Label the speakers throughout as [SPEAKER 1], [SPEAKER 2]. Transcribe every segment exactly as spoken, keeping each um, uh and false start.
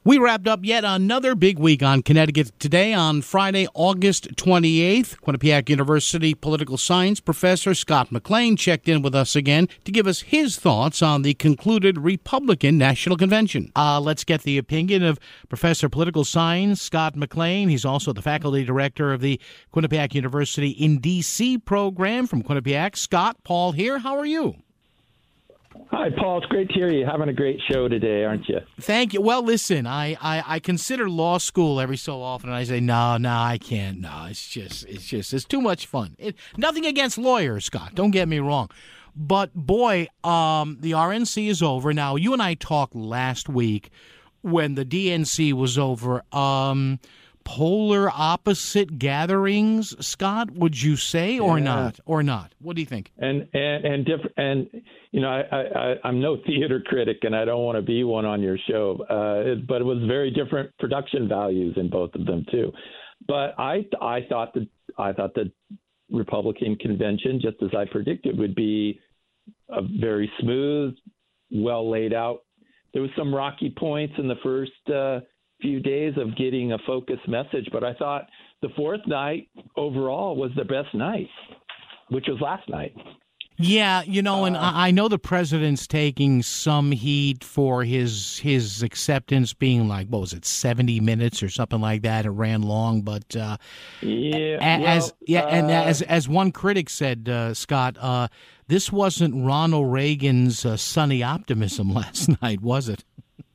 [SPEAKER 1] We wrapped up yet another big week on Connecticut today on Friday, August twenty-eighth. Quinnipiac University political science professor Scott McLean checked in with us again to give us his thoughts on the concluded Republican National Convention. Uh, let's get the opinion of Professor of Political Science Scott McLean. He's also the faculty director of the Quinnipiac University in D C program from Quinnipiac. Scott, Paul here. How are you?
[SPEAKER 2] Hi, Paul. It's great to hear you. Having a great show today, aren't you?
[SPEAKER 1] Thank you. Well, listen, I, I, I consider law school every so often, and I say, no, no, I can't. No, it's just, it's just, it's too much fun. It, nothing against lawyers, Scott. Don't get me wrong. But, boy, um, the R N C is over. Now, you and I talked last week when the D N C was over. Um, polar opposite gatherings, Scott, would you say, or yeah. not? Or not? What do you think?
[SPEAKER 2] And, and, and different, and, you know, I, I, I'm no theater critic, and I don't want to be one on your show, uh, it, but it was very different production values in both of them too. But I, I thought that I thought the Republican convention, just as I predicted, would be a very smooth, well laid out. There was some rocky points in the first uh, few days of getting a focused message, but I thought the fourth night overall was the best night, which was last night.
[SPEAKER 1] Yeah, you know, and uh, I know the president's taking some heat for his his acceptance being like, what was it, seventy minutes or something like that. It ran long, but uh,
[SPEAKER 2] yeah,
[SPEAKER 1] as
[SPEAKER 2] well,
[SPEAKER 1] yeah,
[SPEAKER 2] uh,
[SPEAKER 1] and as as one critic said, uh, Scott, uh, this wasn't Ronald Reagan's uh, sunny optimism last night, was it?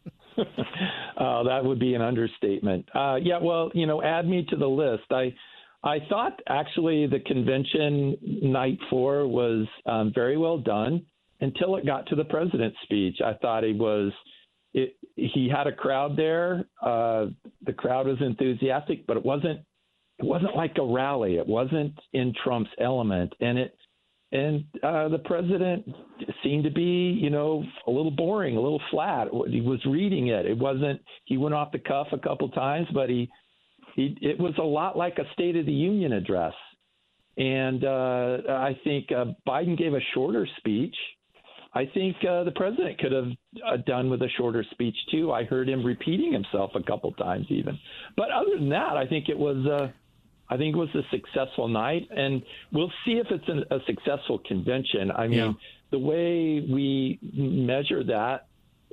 [SPEAKER 2] uh, that would be an understatement. Uh, yeah, well, you know, add me to the list. I. I thought actually the convention night four was um, very well done until it got to the president's speech. I thought he was, it, he had a crowd there. Uh, the crowd was enthusiastic, but it wasn't, it wasn't like a rally. It wasn't in Trump's element, and it, and uh, the president seemed to be, you know, a little boring, a little flat. He was reading it. It wasn't. He went off the cuff a couple times, but he. He, it was a lot like a State of the Union address. And uh, I think uh, Biden gave a shorter speech. I think uh, the president could have uh, done with a shorter speech, too. I heard him repeating himself a couple times even. But other than that, I think it was uh, I think it was a successful night. And we'll see if it's an, a successful convention. I mean, yeah. the way we measure that,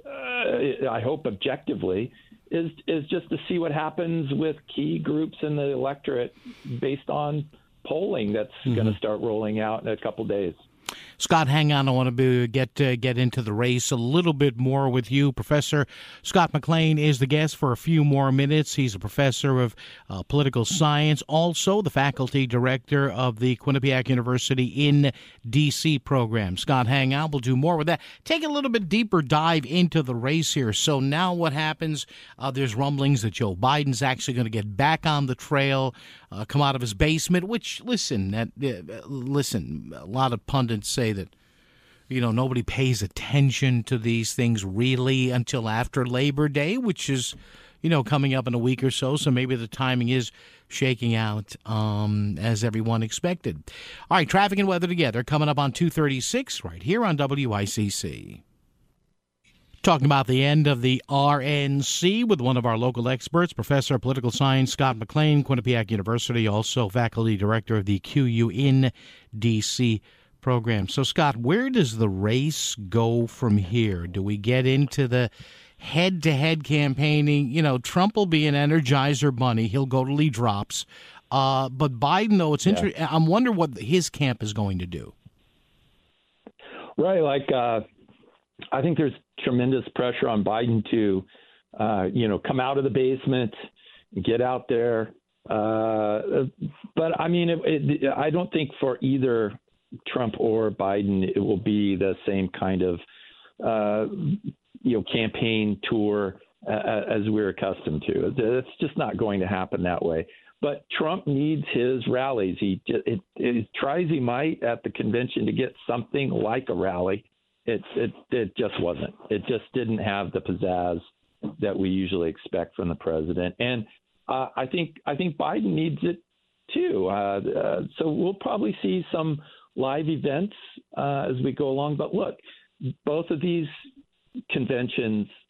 [SPEAKER 2] uh, I hope objectively, is is just to see what happens with key groups in the electorate based on polling that's mm-hmm. going to start rolling out in a couple days.
[SPEAKER 1] Scott, hang on. I want to be, get uh, get into the race a little bit more with you. Professor Scott McLean is the guest for a few more minutes. He's a professor of uh, political science, also the faculty director of the Quinnipiac University in D C program. Scott, hang on. We'll do more with that. Take a little bit deeper dive into the race here. So now what happens? Uh, there's rumblings that Joe Biden's actually going to get back on the trail, uh, come out of his basement, which, listen, that, uh, listen, a lot of pundits say that, you know, nobody pays attention to these things really until after Labor Day, which is, you know, coming up in a week or so. So maybe the timing is shaking out um, as everyone expected. All right, traffic and weather together coming up on two thirty-six right here on W I C C. Talking about the end of the R N C with one of our local experts, Professor of Political Science Scott McLean, Quinnipiac University, also faculty director of the Q U in D C program. So, Scott, where does the race go from here? Do we get into the head-to-head campaigning? You know, Trump will be an Energizer bunny. He'll go till he drops. Uh, but Biden, though, it's interesting. Yeah. I'm wondering what his camp is going to do.
[SPEAKER 2] Right. Like, uh, I think there's tremendous pressure on Biden to, uh, you know, come out of the basement, get out there. Uh, but, I mean, it, it, I don't think for either Trump or Biden, it will be the same kind of, uh, you know, campaign tour uh, as we're accustomed to. It's just not going to happen that way. But Trump needs his rallies. He it, it tries he might at the convention to get something like a rally. It it it just wasn't. It just didn't have the pizzazz that we usually expect from the president. And uh, I think I think Biden needs it too. Uh, uh, so we'll probably see some live events uh, as we go along. But look, both of these conventions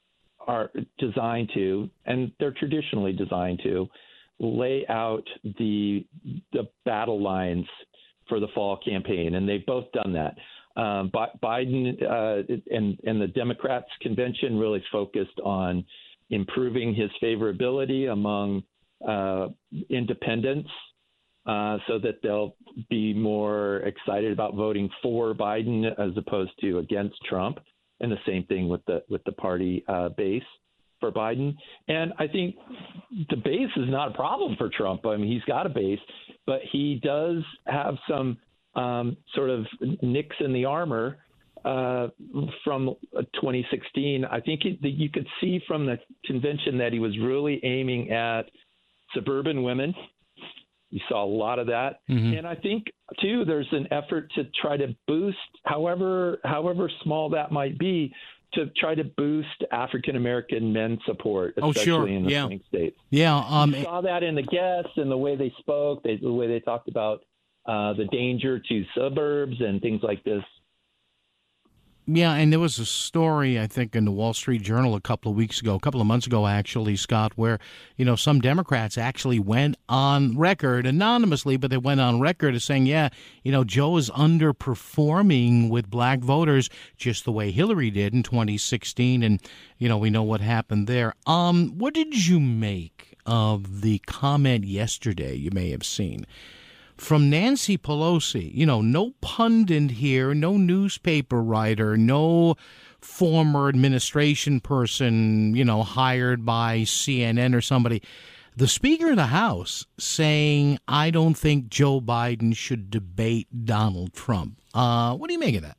[SPEAKER 2] are designed to, and they're traditionally designed to, lay out the the battle lines for the fall campaign, and they've both done that. Um, Biden uh, and, and the Democrats convention really focused on improving his favorability among uh, independents uh, so that they'll be more excited about voting for Biden as opposed to against Trump. And the same thing with the with the party uh, base for Biden. And I think the base is not a problem for Trump. I mean, he's got a base, but he does have some um, sort of nicks in the armor uh, from twenty sixteen. I think it, you could see from the convention that he was really aiming at suburban women. You saw a lot of that. Mm-hmm. And I think, too, there's an effort to try to boost, however however small that might be, to try to boost African-American men support, especially
[SPEAKER 1] oh, sure.
[SPEAKER 2] in the
[SPEAKER 1] yeah.
[SPEAKER 2] swing states.
[SPEAKER 1] Yeah, um,
[SPEAKER 2] you saw that in the guests and the way they spoke, they, the way they talked about uh, the danger to suburbs and things like this.
[SPEAKER 1] Yeah, and there was a story, I think, in the Wall Street Journal a couple of weeks ago, a couple of months ago, actually, Scott, where, you know, some Democrats actually went on record, anonymously, but they went on record as saying, yeah, you know, Joe is underperforming with black voters just the way Hillary did in twenty sixteen. And, you know, we know what happened there. Um, what did you make of the comment yesterday you may have seen from Nancy Pelosi? You know, no pundit here, no newspaper writer, no former administration person, you know, hired by C N N or somebody. The Speaker of the House saying, I don't think Joe Biden should debate Donald Trump. Uh, what do you make of that?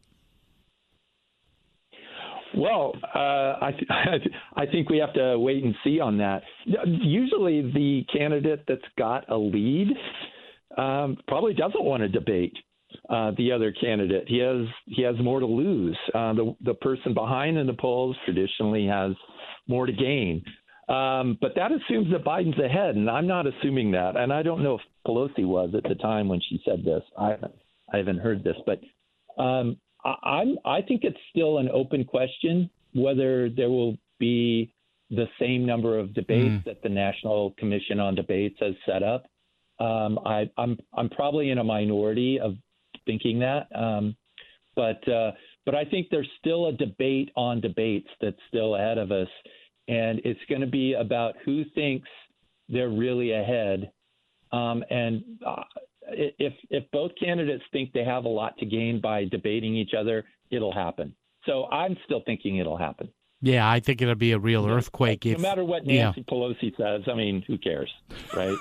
[SPEAKER 2] Well, uh, I, th- I think we have to wait and see on that. Usually the candidate that's got a lead Um, probably doesn't want to debate uh, the other candidate. He has he has more to lose. Uh, the the person behind in the polls traditionally has more to gain. Um, but that assumes that Biden's ahead, and I'm not assuming that. And I don't know if Pelosi was at the time when she said this. I haven't, I haven't heard this, but um, I, I'm I think it's still an open question whether there will be the same number of debates mm. that the National Commission on Debates has set up. Um, I, I'm I'm probably in a minority of thinking that, um, but uh, but I think there's still a debate on debates that's still ahead of us, and it's going to be about who thinks they're really ahead. Um, and uh, if if both candidates think they have a lot to gain by debating each other, it'll happen. So I'm still thinking it'll happen.
[SPEAKER 1] Yeah, I think it'll be a real earthquake.
[SPEAKER 2] No
[SPEAKER 1] if,
[SPEAKER 2] matter what Nancy yeah. Pelosi says, I mean, who cares, right?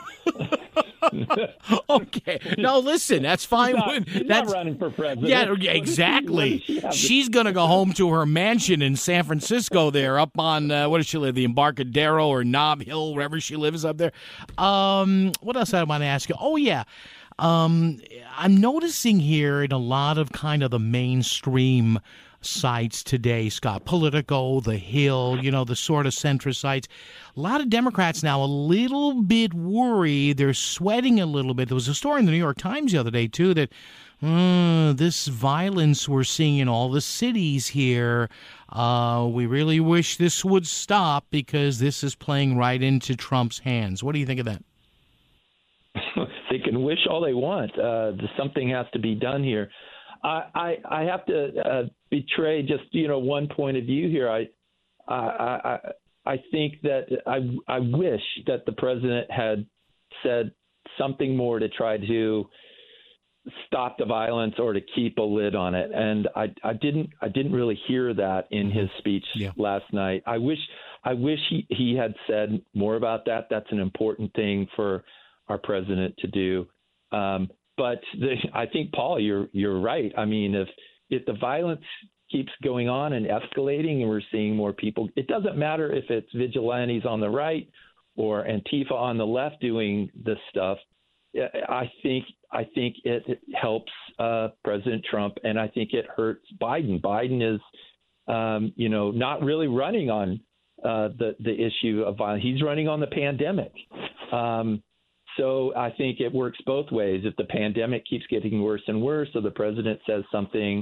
[SPEAKER 1] Okay. No, listen, that's fine.
[SPEAKER 2] She's not, she's
[SPEAKER 1] that's
[SPEAKER 2] not running for president.
[SPEAKER 1] Yeah, exactly. She, She's going to go home to her mansion in San Francisco there up on, uh, what does she live, the Embarcadero or Nob Hill, wherever she lives up there. Um, what else I want to ask you? Oh, yeah. Um, I'm noticing here in a lot of kind of the mainstream sites today, Scott, Politico, The Hill, you know, the sort of centrist sites. A lot of Democrats now a little bit worried. They're sweating a little bit. There was a story in the New York Times the other day, too, that uh, this violence we're seeing in all the cities here, uh, we really wish this would stop because this is playing right into Trump's hands. What do you think of that?
[SPEAKER 2] They can wish all they want. Uh, something has to be done here. I, I, I have to uh, betray just, you know, one point of view here. I, I, I, I think that I, I wish that the president had said something more to try to stop the violence or to keep a lid on it. And I, I didn't, I didn't really hear that in his speech yeah. last night. I wish, I wish he, he had said more about that. That's an important thing for our president to do. Um, But the, I think, Paul, you're you're right. I mean, if if the violence keeps going on and escalating, and we're seeing more people, it doesn't matter if it's vigilantes on the right or Antifa on the left doing this stuff. I think I think it, it helps uh, President Trump, and I think it hurts Biden. Biden is, um, you know, not really running on uh, the the issue of violence. He's running on the pandemic. Um, So I think it works both ways. If the pandemic keeps getting worse and worse, or the president says something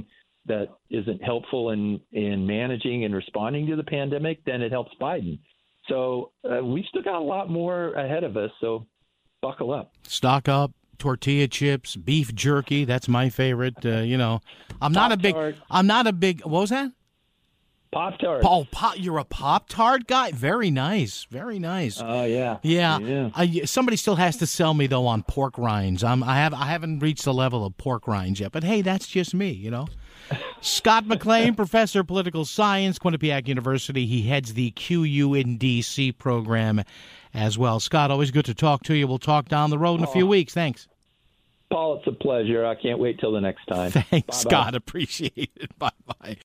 [SPEAKER 2] that isn't helpful in, in managing and responding to the pandemic, then it helps Biden. So uh, we've still got a lot more ahead of us, so buckle up.
[SPEAKER 1] Stock up, tortilla chips, beef jerky, that's my favorite. Uh, you know, I'm not a big, I'm not a big, what was that?
[SPEAKER 2] Pop-Tart.
[SPEAKER 1] Oh, pop, you're a Pop-Tart guy? Very nice. Very nice.
[SPEAKER 2] Oh, uh, yeah.
[SPEAKER 1] Yeah.
[SPEAKER 2] yeah.
[SPEAKER 1] I, somebody still has to sell me, though, on pork rinds. I'm, I, have, I haven't reached the level of pork rinds yet. But, hey, that's just me, you know. Scott McLean, professor of political science, Quinnipiac University. He heads the Q U in D C program as well. Scott, always good to talk to you. We'll talk down the road in a few weeks. Thanks.
[SPEAKER 2] Paul, it's a pleasure. I can't wait till the next time.
[SPEAKER 1] Thanks,
[SPEAKER 2] Bye-bye.
[SPEAKER 1] Scott. Appreciate it. Bye-bye.